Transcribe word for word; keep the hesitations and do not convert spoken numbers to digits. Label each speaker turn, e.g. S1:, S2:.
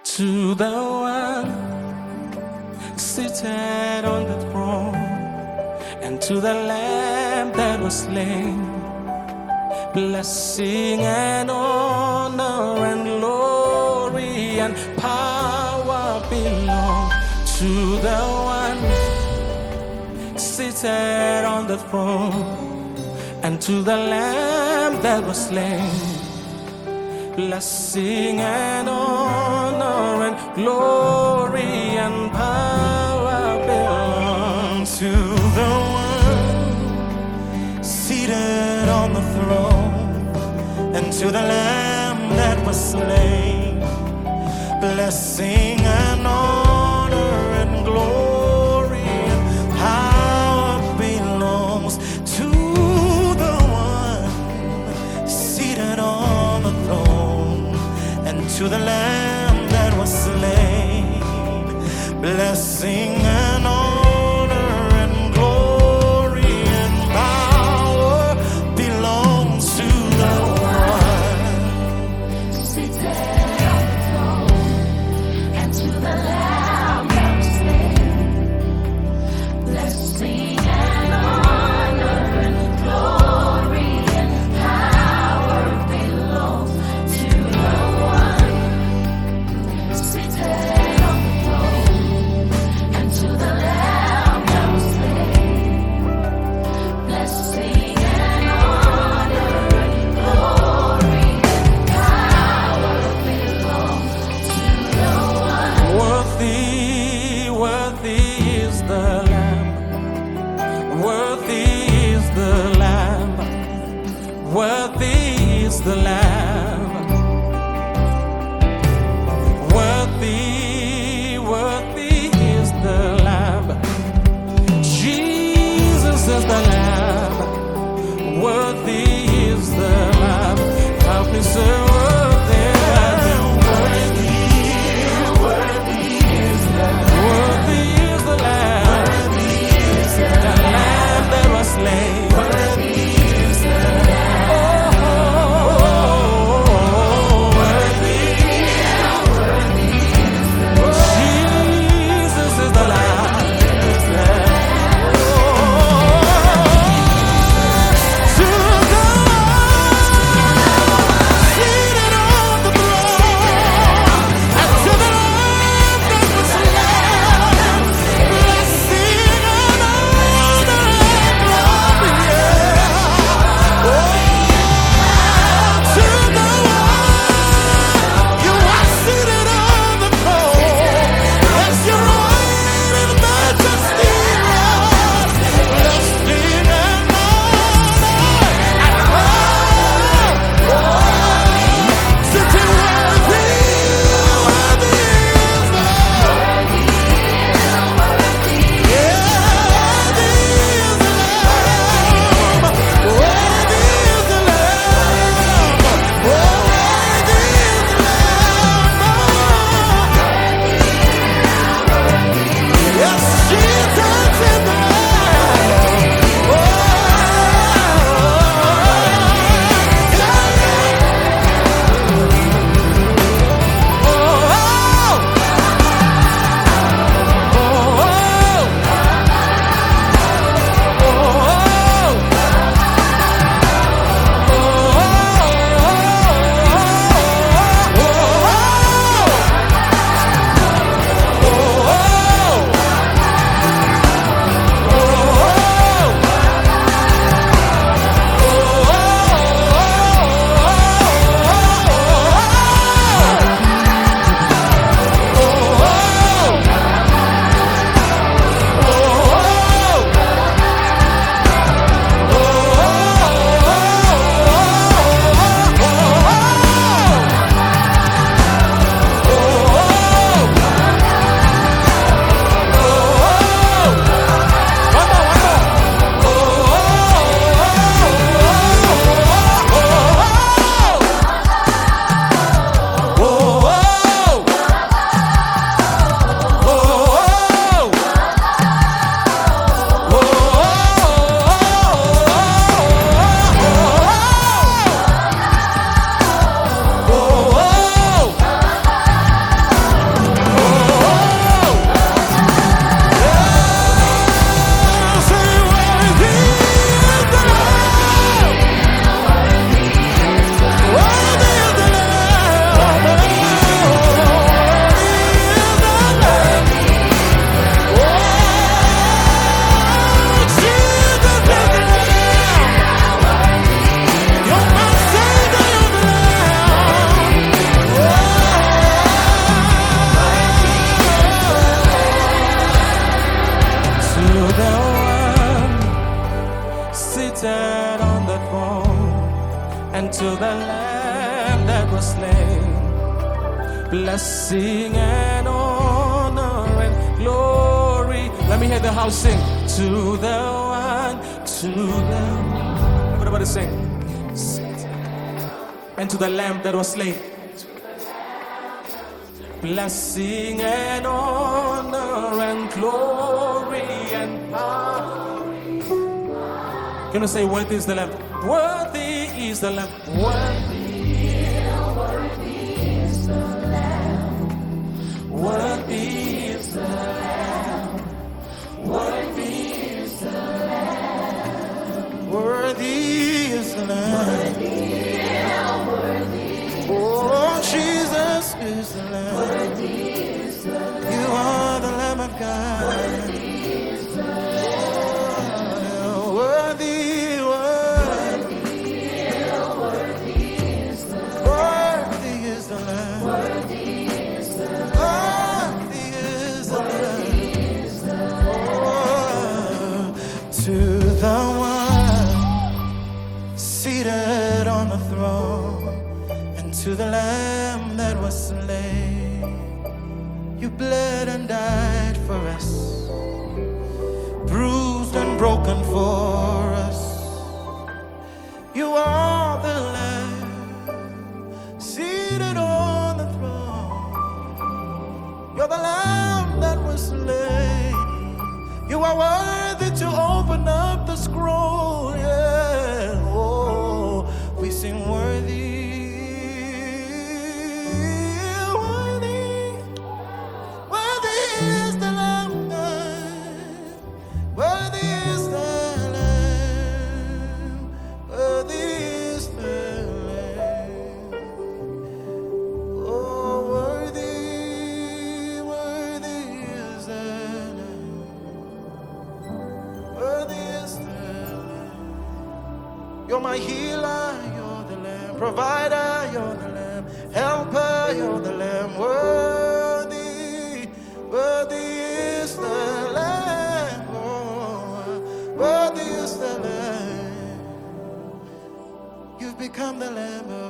S1: to the one seated on the throne, and to the Lamb that was slain, blessing and honor and glory and power belong to the one seated on the throne, and to the Lamb that was slain. Blessing and honor and glory and power belong to the one seated on the throne, and to the Lamb that was slain. Blessing and honor and glory and power belongs to the one seated on the throne, and to the Lamb that was slain. Blessing and honor and glory and power belongs to the one
S2: seated on the throne, and to the Lamb that was slain. Blessing and honor and glory and power belongs to the one seated on the throne, and to the Lamb that was slain. Blessing and honor and glory and power belongs to the one.
S1: Worthy, worthy is the Lamb. Worthy is the Lamb. Worthy is the Lamb. Worthy, worthy is the Lamb. Jesus is the Lamb. Worthy is the Lamb. Help me say worthy. Worthy, worthy is the Lamb. Worthy is the Lamb. Worthy is the Lamb that was slain. Worthy is the Lamb. Oh, worthy, worthy is the Lamb. Jesus is the Lamb. Oh, to the Lamb. blessing and honor and glory. Let me hear the house sing. To the one, to the one. Everybody sing. And to the Lamb that was slain. Blessing and honor and glory and power. Can you say, worthy is the Lamb? Worthy is the Lamb. Worthy,
S2: worthy is the Lamb.
S1: worthy is the Lamb.
S2: Worthy is the Lamb.
S1: Worthy is the Lamb.
S2: Worthy, worthy is
S1: Oh, Jesus is the Lamb.
S2: worthy is the Lamb.
S1: You are the Lamb of God.
S2: Worthy is the Lamb.
S1: Worthy, worthy,
S2: Worthy is the Lamb.
S1: worthy is the Lamb.
S2: Worthy is the Lamb.
S1: Worthy is the Lamb.
S2: Is the
S1: Oh, to the one seated on the throne, and to the Lamb that was slain. You bled and died for us, bruised and broken for us. You are the Lamb seated on the throne. You're the Lamb that was slain. You are worthy to open up the scroll. Yeah. Oh, we sing worthy. Worthy, worthy is the Lamb. Worthy is the Lamb. Worthy is the Lamb. Oh, worthy, worthy is the Lamb. Worthy is the Lamb. You're my healer, you're the Lamb. Provider, you're the Lamb. Helper, you're the Lamb. Worthy, worthy is the Lamb. Oh, worthy is the Lamb. You've become the Lamb.